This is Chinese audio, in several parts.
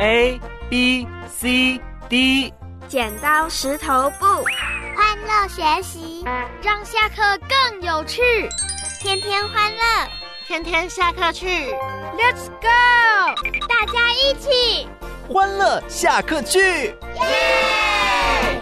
A B C D。 剪刀石头布， 欢乐学习， 让下课更有趣。 天天欢乐， 天天下课去 Let's go！ 大家一起欢乐下课去，耶！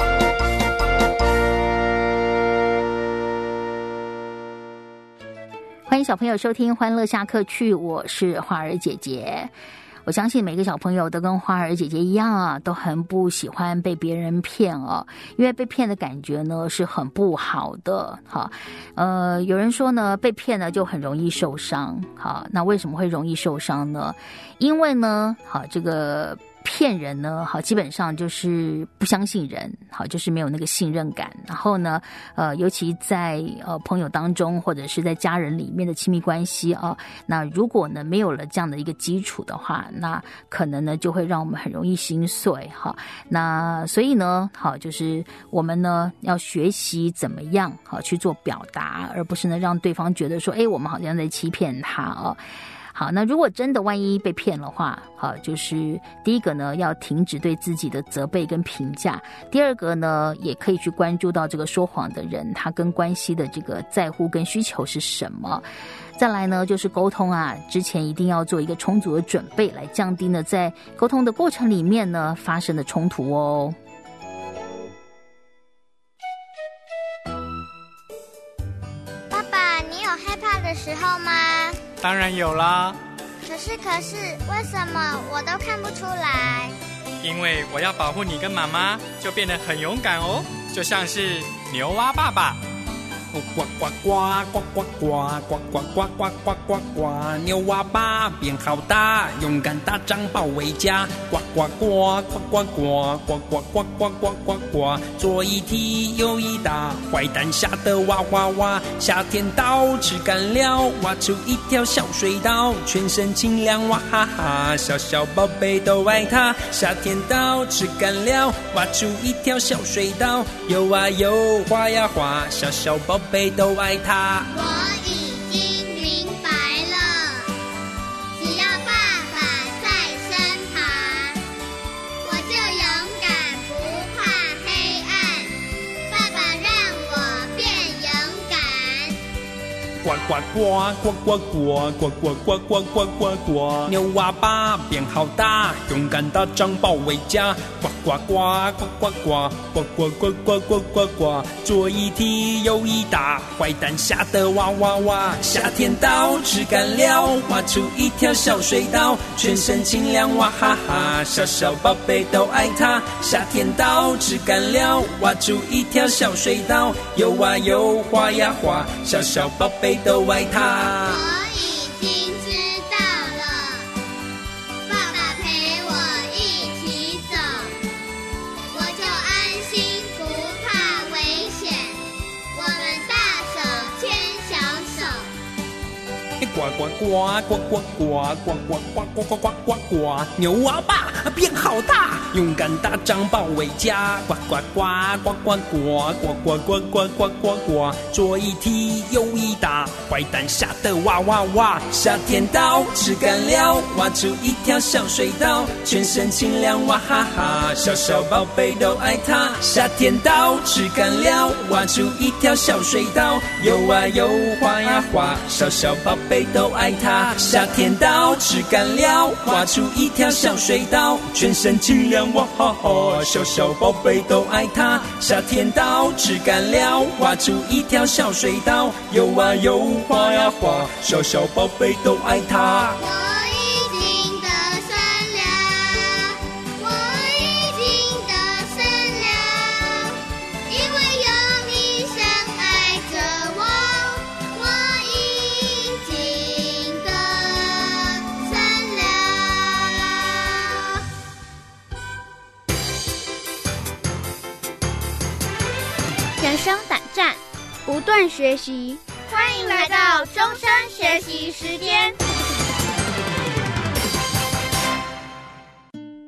欢迎小朋友收听欢乐下课去，我是花儿姐姐。我相信每个小朋友都跟花儿姐姐一样啊，都很不喜欢被别人骗哦，因为被骗的感觉呢是很不好的。好，有人说呢，被骗了就很容易受伤。好，那为什么会容易受伤呢？因为呢，好，这个骗人呢，好，基本上就是不相信人，好，就是没有那个信任感。然后呢，尤其在朋友当中或者是在家人里面的亲密关系啊，那如果呢没有了这样的一个基础的话，那可能呢就会让我们很容易心碎哈。那所以呢，好，就是我们呢要学习怎么样好去做表达，而不是呢让对方觉得说，我们好像在欺骗他哦。好，那如果真的万一被骗的话，好，就是第一个呢，要停止对自己的责备跟评价；第二个呢，也可以去关注到这个说谎的人，他跟关系的这个在乎跟需求是什么。再来呢，就是沟通啊，之前一定要做一个充足的准备，来降低呢在沟通的过程里面呢发生的冲突哦。 爸爸，你有害怕的时候吗？ 当然有啦。 可是，为什么我都看不出来？ 因为我要保护你跟妈妈，就变得很勇敢哦，就像是牛蛙爸爸。 呱呱呱呱呱呱呱呱呱呱呱呱呱，牛蛙爸变好大，勇敢大张保卫家。呱呱呱呱呱呱呱呱呱呱呱呱呱，左一提右一打，坏蛋吓得哇哇哇。夏天到吃干了，挖出一条小水道，全身清凉哇哈哈，小小宝贝都爱它。夏天到吃干了，挖出一条小水道，游啊游，滑呀滑，小小宝贝都爱它。 我已经明白了，只要爸爸在身旁，我就勇敢不怕黑暗。爸爸让我变勇敢。 呱呱呱呱呱呱呱呱呱呱呱呱呱，牛蛙爸变好大，勇敢大张保卫家。呱呱呱呱呱呱呱呱呱呱呱呱呱，左一提右一打，坏蛋吓得哇哇哇。夏天到吃干了，挖出一条小水道，全身清凉哇哈哈，小小宝贝都爱它。夏天到吃干了，挖出一条小水道，游啊游，滑呀滑，小小宝贝都爱它。 我已经知道了，爸爸陪我一起走，我就安心不怕危险。我们大手牵小手。 呱呱呱呱呱呱呱呱呱呱呱呱呱呱，牛蛙爸变好大，勇敢大张保卫家。呱呱呱呱呱呱呱呱呱呱呱呱呱，左一提右一打，坏蛋吓得哇哇哇。夏天到吃干了，挖出一条小水道，全身清凉哇哈哈，小小宝贝都爱它。夏天到吃干了，挖出一条小水道，游啊游，滑呀滑，小小宝贝都爱它。夏天到吃干了，挖出一条小水道，全身清凉哇哈哈，小小宝贝都爱它。夏天到吃干了，挖出一条小水道，游啊游，滑呀滑，小小宝贝都爱它。 我已经得胜了，我已经得胜了，因为有你深爱着我，我已经得胜了。 人生胆战，不断学习，欢迎来到终身学习时间。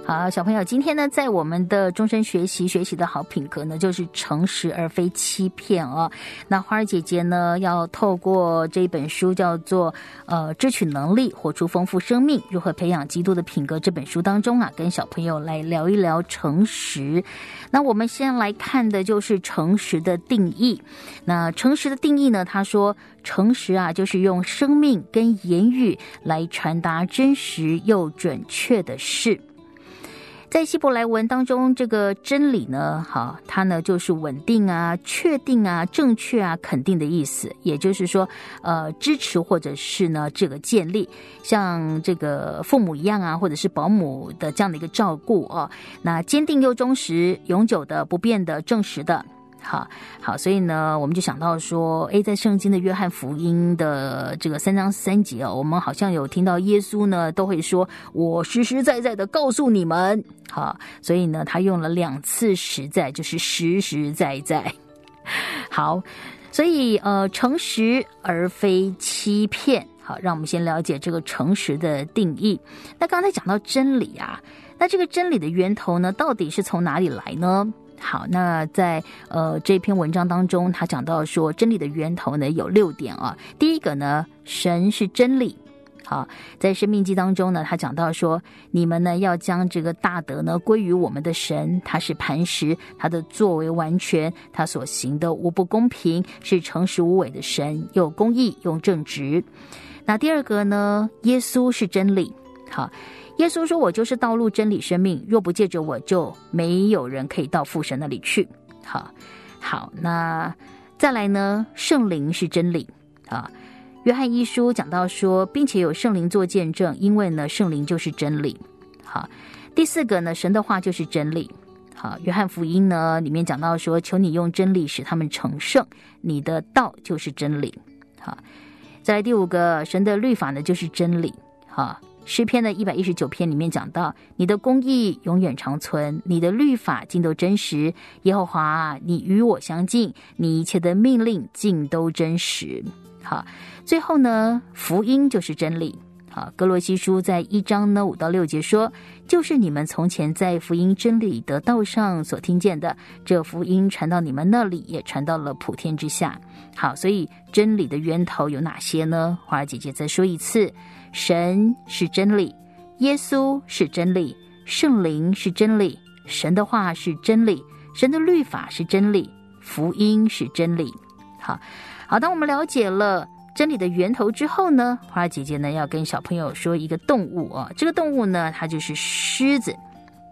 好，小朋友，今天呢，在我们的终身学习的好品格呢，就是诚实而非欺骗哦。那花儿姐姐呢，要透过这本书叫做知取能力，活出丰富生命，如何培养基督的品格这本书当中啊，跟小朋友来聊一聊诚实。那我们先来看的就是诚实的定义。那诚实的定义呢，他说诚实啊，就是用生命跟言语来传达真实又准确的事。在希伯来文当中，这个真理呢，好，它呢就是稳定啊、确定啊、正确啊、肯定的意思，也就是说，支持或者是呢这个建立，像这个父母一样啊，或者是保姆的这样的一个照顾哦，那坚定又忠实、永久的、不变的、正实的。好，所以呢，我们就想到说，在圣经的约翰福音的这个3章3节哦，我们好像有听到耶稣呢都会说，我实实在在的告诉你们。好，所以呢，他用了2次实在，就是实实在在。好，所以诚实而非欺骗。好，让我们先了解这个诚实的定义。那刚才讲到真理啊，那这个真理的源头呢，到底是从哪里来呢？好，那在这篇文章当中，他讲到说，真理的源头呢有6点啊。第一个呢，神是真理。好，在申命记当中呢，他讲到说，你们呢要将这个大德呢归于我们的神，他是磐石，他的作为完全，他所行的无不公平，是诚实无伪的神，又公义又正直。那第二个呢，耶稣是真理。好，耶稣说，我就是道路真理生命，若不借着我，就没有人可以到父神那里去。好，那再来呢，圣灵是真理。约翰一书讲到说，并且有圣灵做见证，因为呢圣灵就是真理。好，第4个呢，神的话就是真理。好，约翰福音呢里面讲到说，求你用真理使他们成圣，你的道就是真理。好，再来第5个，神的律法呢就是真理。好，诗篇的119篇里面讲到，你的公义永远长存，你的律法尽都真实。耶和华，你与我相近，你一切的命令尽都真实。好，最后呢，福音就是真理。好，哥罗西书在1章呢5到6节说，就是你们从前在福音真理的道上所听见的，这福音传到你们那里，也传到了普天之下。好，所以真理的源头有哪些呢？花儿姐姐再说一次，神是真理，耶稣是真理，圣灵是真理，神的话是真理，神的律法是真理，福音是真理。好，当我们了解了真理的源头之后呢，花儿姐姐呢要跟小朋友说一个动物啊，这个动物呢，它就是狮子。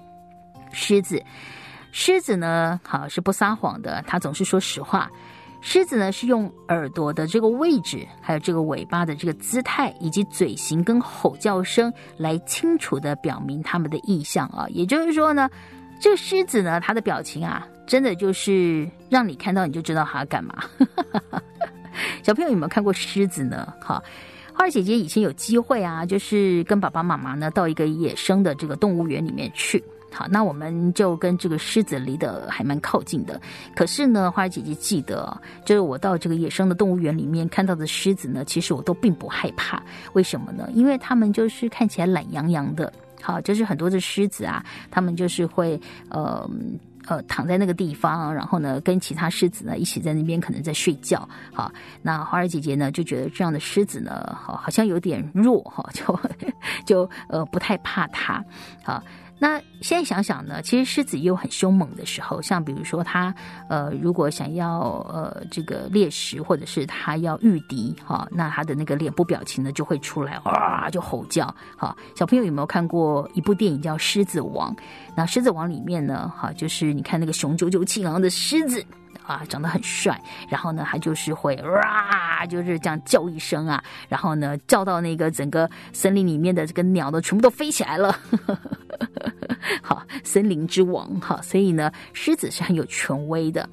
狮子呢，好，是不撒谎的，它总是说实话。狮子呢是用耳朵的这个位置，还有这个尾巴的这个姿态，以及嘴型跟吼叫声来清楚的表明它们的意向啊。也就是说呢，这个狮子呢，它的表情啊，真的就是让你看到你就知道它要干嘛。小朋友有没有看过狮子呢？好，花儿姐姐以前有机会啊，就是跟爸爸妈妈呢到一个野生的这个动物园里面去。好，那我们就跟这个狮子离得还蛮靠近的。可是呢，花儿姐姐记得，就是我到这个野生的动物园里面看到的狮子呢，其实我都并不害怕。为什么呢？因为他们就是看起来懒洋洋的。好，就是很多的狮子啊，他们就是会躺在那个地方，然后呢跟其他狮子呢一起在那边可能在睡觉。好，那花儿姐姐呢就觉得这样的狮子呢好像有点弱哈，就不太怕它。好，那现在想想呢，其实狮子也有很凶猛的时候，像比如说它如果想要这个猎食，或者是它要御敌哈，那它的那个脸部表情呢就会出来，哇，就吼叫。好，小朋友有没有看过一部电影叫《狮子王》？那《狮子王》里面呢，哈，就是你看那个雄赳赳气昂的狮子啊，长得很帅，然后呢，他就是会哇，就是这样叫一声啊，然后呢，叫到那个整个森林里面的这个鸟呢，全部都飞起来了。好，森林之王哈，所以呢，狮子是很有权威的。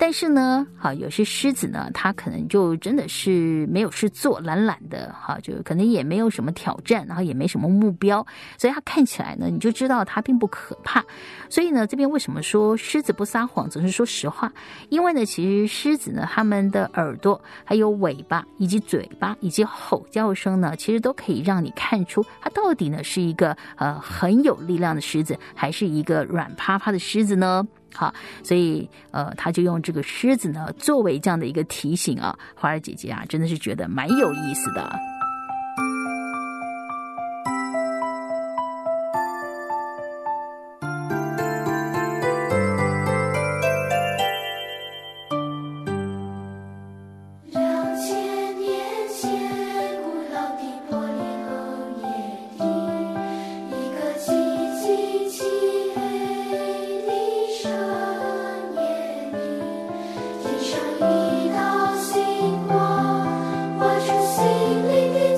但是呢，有些狮子呢，它可能就真的是没有事做，懒懒的，就可能也没有什么挑战，然后也没什么目标，所以它看起来呢，你就知道它并不可怕。所以呢，这边为什么说狮子不撒谎，总是说实话？因为呢，其实狮子呢，它们的耳朵、还有尾巴、以及嘴巴、以及吼叫声呢，其实都可以让你看出它到底呢是一个很有力量的狮子，还是一个软趴趴的狮子呢？好，所以他就用这个狮子呢作为这样的一个提醒啊，花儿姐姐啊，真的是觉得蛮有意思的。 一道星光划出心灵的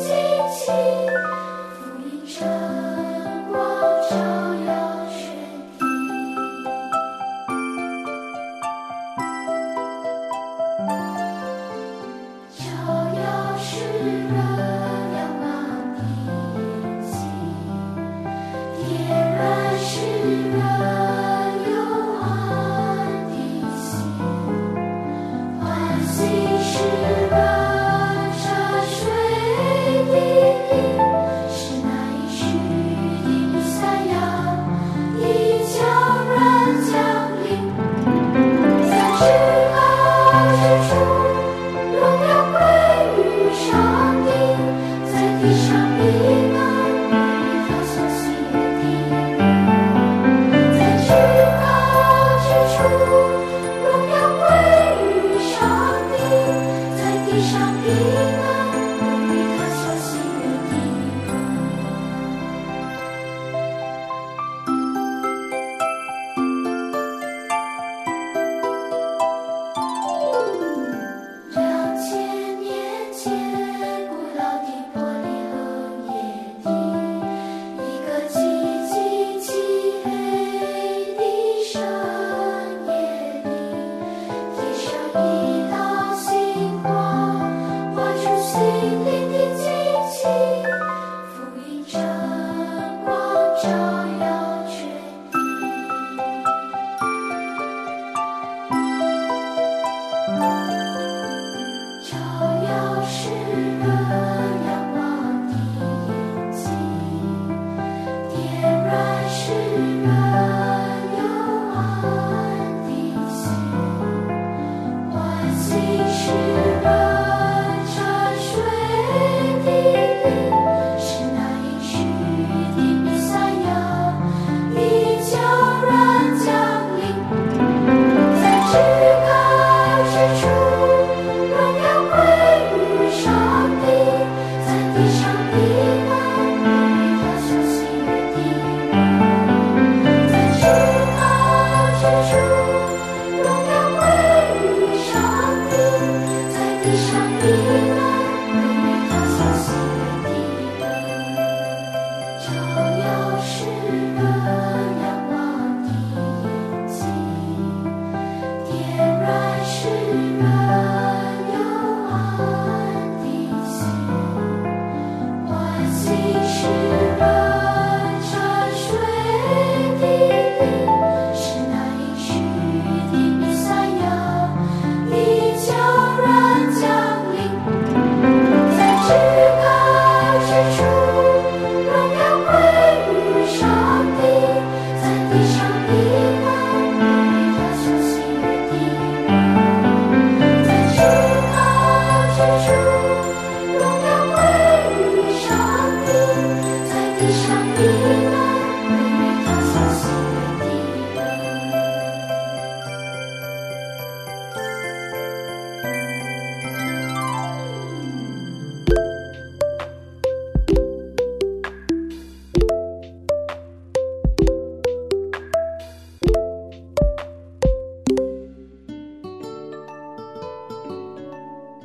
好，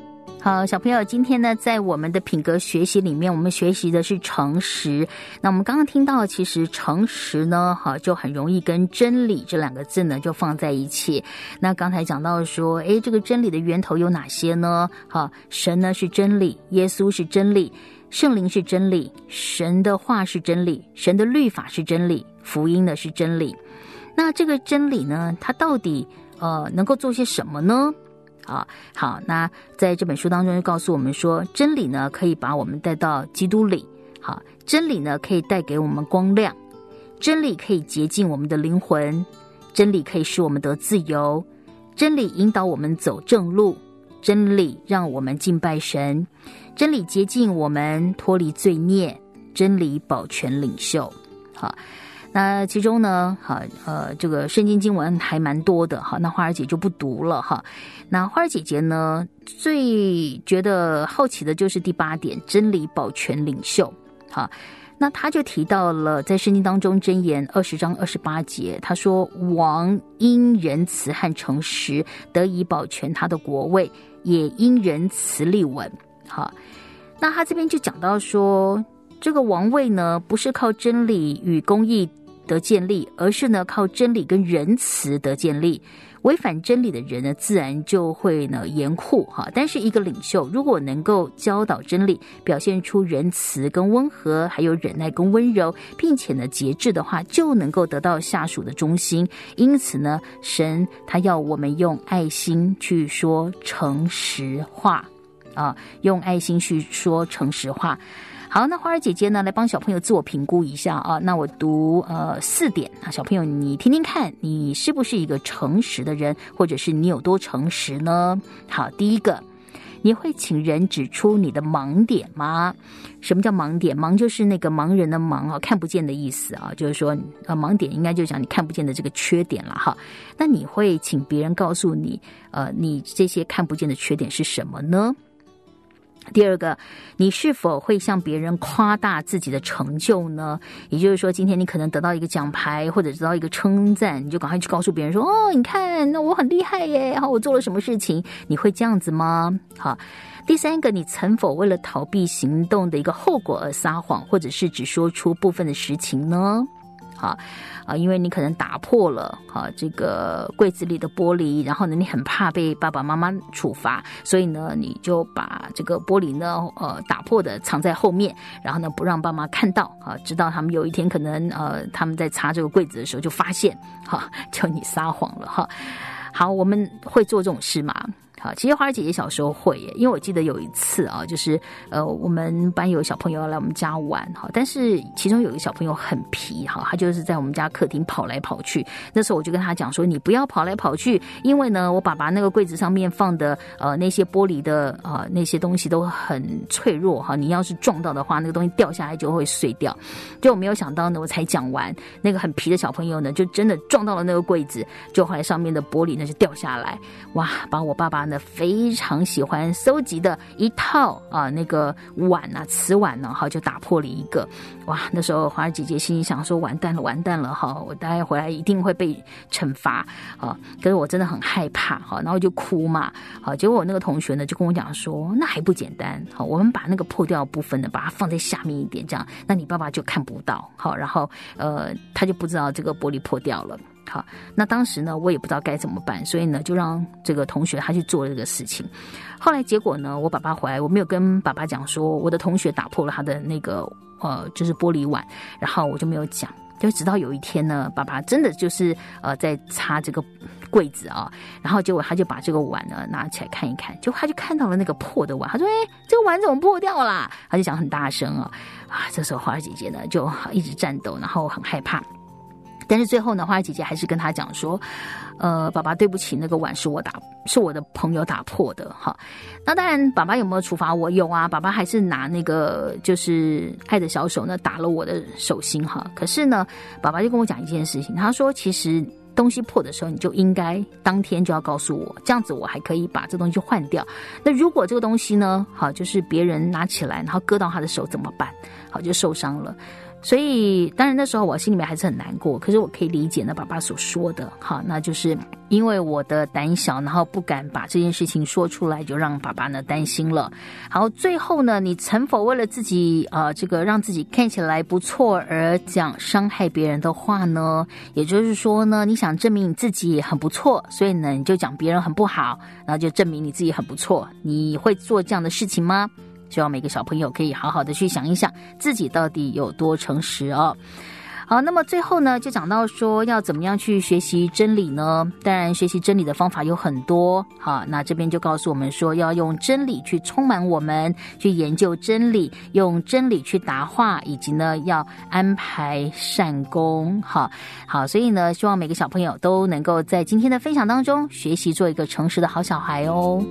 好，小朋友，今天呢，在我们的品格学习里面，我们学习的是诚实。那我们刚刚听到，其实诚实呢，就很容易跟真理这两个字呢就放在一起。那刚才讲到说，这个真理的源头有哪些呢？神呢是真理，耶稣是真理，圣灵是真理，神的话是真理，神的律法是真理，福音呢是真理。那这个真理呢，它到底能够做些什么呢？好，那在这本书当中就告诉我们说，真理呢可以把我们带到基督里，真理呢可以带给我们光亮，真理可以洁净我们的灵魂，真理可以使我们得自由，真理引导我们走正路，真理让我们敬拜神，真理洁净我们脱离罪孽，真理保全领袖。那其中呢，这个圣经经文还蛮多的，那花儿姐就不读了哈。那花儿姐姐呢，最觉得好奇的就是第8点，真理保全领袖。那他就提到了在圣经当中箴言20章28节，他说王因仁慈和诚实得以保全他的国位，也因仁慈立稳。那他这边就讲到说，这个王位呢，不是靠真理与公义得建立，而是呢靠真理跟仁慈得建立。违反真理的人呢，自然就会呢严酷但是一个领袖如果能够教导真理，表现出仁慈跟温和，还有忍耐跟温柔，并且呢节制的话，就能够得到下属的忠心。因此呢，神他要我们用爱心去说诚实话用爱心去说诚实话。好，那花儿姐姐呢来帮小朋友自我评估一下那我读4点小朋友你听听看，你是不是一个诚实的人，或者是你有多诚实呢？好，第一个，你会请人指出你的盲点吗？什么叫盲点？盲就是那个盲人的盲看不见的意思就是说盲点应该就讲你看不见的这个缺点了那你会请别人告诉你你这些看不见的缺点是什么呢？第二个，你是否会向别人夸大自己的成就呢？也就是说，今天你可能得到一个奖牌，或者得到一个称赞，你就赶快去告诉别人说你看，那我很厉害耶，我做了什么事情。你会这样子吗？好，第三个，你曾否为了逃避行动的一个后果而撒谎，或者是只说出部分的实情呢？因为你可能打破了这个柜子里的玻璃，然后呢你很怕被爸爸妈妈处罚，所以呢你就把这个玻璃呢打破的藏在后面，然后呢不让爸妈看到直到他们有一天可能他们在擦这个柜子的时候就发现就你撒谎了好，我们会做这种事吗？好，其实花儿姐姐小时候会耶，因为我记得有一次就是我们班有小朋友要来我们家玩但是其中有一个小朋友很皮他就是在我们家客厅跑来跑去。那时候我就跟他讲说，你不要跑来跑去，因为呢我爸爸那个柜子上面放的那些玻璃的那些东西都很脆弱你要是撞到的话，那个东西掉下来就会碎掉。就我没有想到呢，我才讲完，那个很皮的小朋友呢就真的撞到了那个柜子，就后来上面的玻璃呢就掉下来，哇，把我爸爸非常喜欢收集的一套那个碗瓷碗呢就打破了一个。哇，那时候花儿姐姐心里想说，完蛋了我待会回来一定会被惩罚可是我真的很害怕然后就哭嘛结果我那个同学呢就跟我讲说，那还不简单我们把那个破掉的部分呢把它放在下面一点，这样那你爸爸就看不到然后他就不知道这个玻璃破掉了。好，那当时呢我也不知道该怎么办，所以呢就让这个同学他去做这个事情。后来结果呢，我爸爸回来，我没有跟爸爸讲说我的同学打破了他的那个就是玻璃碗，然后我就没有讲。就直到有一天呢，爸爸真的就是在擦这个柜子然后结果他就把这个碗呢拿起来看一看，结果他就看到了那个破的碗，他说这个碗怎么破掉啦？他就讲很大声这时候花儿姐姐呢就一直颤抖，然后很害怕。但是最后呢，花儿姐姐还是跟他讲说爸爸对不起，那个碗是我的朋友打破的那当然爸爸有没有处罚我？有啊，爸爸还是拿那个就是爱的小手呢打了我的手心可是呢爸爸就跟我讲一件事情，他说其实东西破的时候你就应该当天就要告诉我，这样子我还可以把这东西换掉。那如果这个东西呢就是别人拿起来然后割到他的手怎么办？就受伤了。 所以当然那时候我心里面还是很难过，可是我可以理解呢爸爸所说的，好，那就是因为我的胆小，然后不敢把这件事情说出来，就让爸爸呢担心了。好，最后呢，你曾否为了自己这个让自己看起来不错而讲伤害别人的话呢？也就是说呢，你想证明你自己很不错，所以呢你就讲别人很不好，然后就证明你自己很不错。你会做这样的事情吗？希望每个小朋友可以好好的去想一想自己到底有多诚实哦。好，那么最后呢，就讲到说要怎么样去学习真理呢？当然学习真理的方法有很多，好，那这边就告诉我们说要用真理去充满我们，去研究真理，用真理去答话，以及呢要安排善功。好，所以呢希望每个小朋友都能够在今天的分享当中学习做一个诚实的好小孩哦。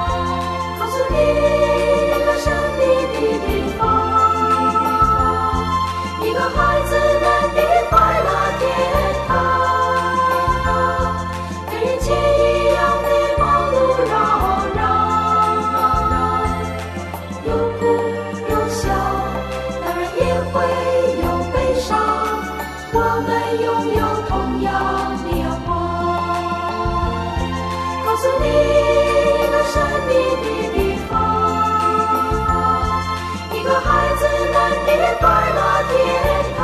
告诉你一个神秘的地方。 们拥有同样的阳光。告诉你一个神秘的地方，一个孩子们的快乐天堂，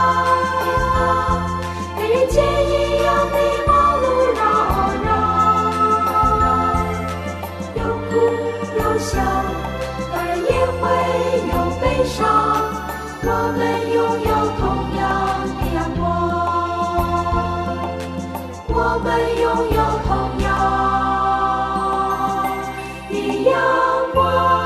跟人间一样的忙碌扰攘，有哭有笑，当然也会有悲伤，我们拥有同样的阳光，我们拥有同样的阳光。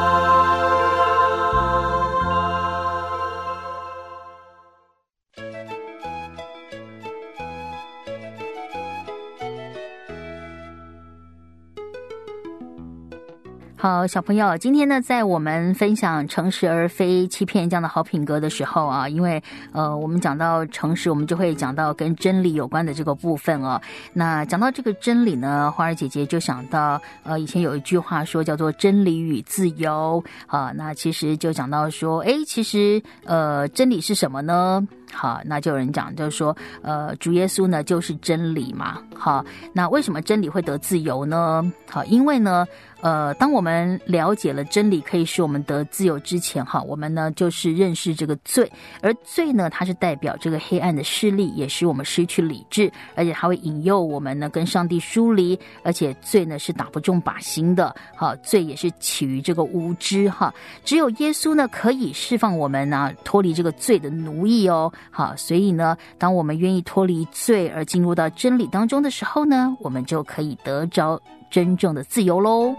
好，小朋友，今天呢，在我们分享诚实而非欺骗这样的好品格的时候啊，因为我们讲到诚实，我们就会讲到跟真理有关的这个部分哦。那讲到这个真理呢，花儿姐姐就想到以前有一句话说叫做真理与自由啊，那其实就讲到说，其实真理是什么呢？好，那就有人讲，就是说，主耶稣呢就是真理嘛。好，那为什么真理会得自由呢？好，因为呢，当我们了解了真理可以使我们得自由之前，哈，我们呢就是认识这个罪，而罪呢，它是代表这个黑暗的势力，也使我们失去理智，而且它会引诱我们呢跟上帝疏离，而且罪呢是打不中靶心的。好，罪也是起于这个无知哈，只有耶稣呢可以释放我们呢脱离这个罪的奴役哦。好，所以呢，当我们愿意脱离罪而进入到真理当中的时候呢，我们就可以得着真正的自由咯。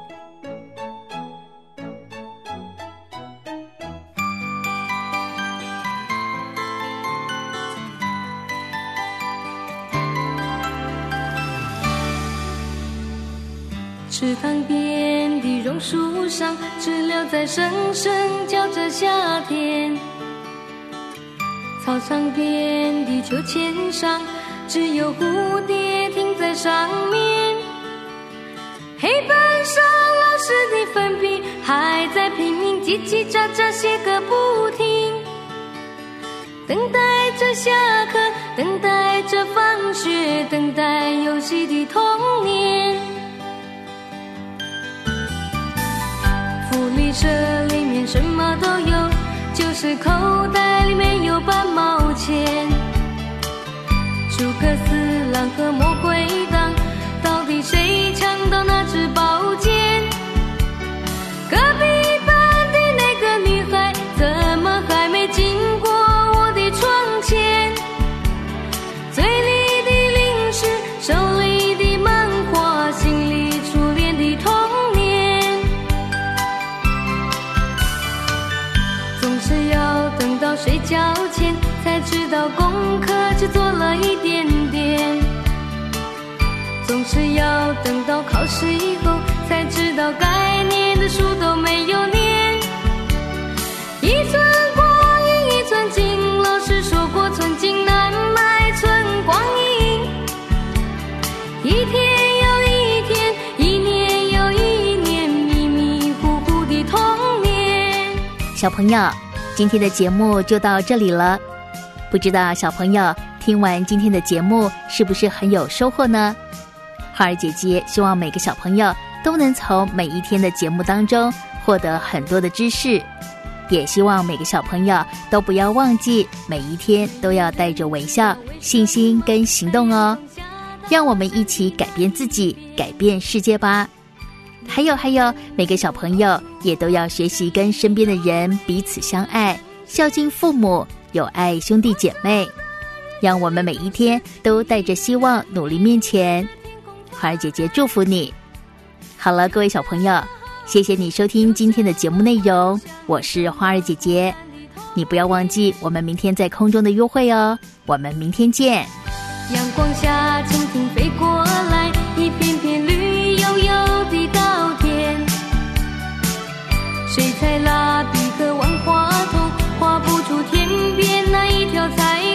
池塘边的榕树上，知了在声声叫着夏天。操场边的秋千上，只有蝴蝶停在上面。黑板上老师的粉笔还在拼命叽叽喳喳写个不停，等待着下课，等待着放学，等待游戏的童年。福利社里面什么都有，就是口袋里面有半毛钱。诸葛四郎和魔鬼党，到底谁抢到那支宝剑？隔壁班的那个女孩，怎么还没经过我的窗前？嘴里的零食，手里的漫画，心里初恋的童年。总是要等到睡觉前，才知道功课只做了一点点。总是要等到考试以后，才知道该念的书都没有念。一寸光阴一寸金，老师说过寸金难买寸光阴。一天又一天，一年又一年，迷迷糊糊的童年。 小朋友，今天的节目就到这里了。不知道小朋友听完今天的节目是不是很有收获呢？花儿姐姐希望每个小朋友都能从每一天的节目当中获得很多的知识，也希望每个小朋友都不要忘记每一天都要带着微笑、信心跟行动哦。让我们一起改变自己，改变世界吧。还有，每个小朋友也都要学习跟身边的人彼此相爱，孝敬父母，有爱兄弟姐妹。让我们每一天都带着希望努力面前。花儿姐姐祝福你。好了，各位小朋友，谢谢你收听今天的节目内容，我是花儿姐姐。你不要忘记我们明天在空中的约会哦，我们明天见。 阳光下蜻蜓飞过来，一片片绿油油的稻田。水彩蜡笔和万花筒画不出天边那一条彩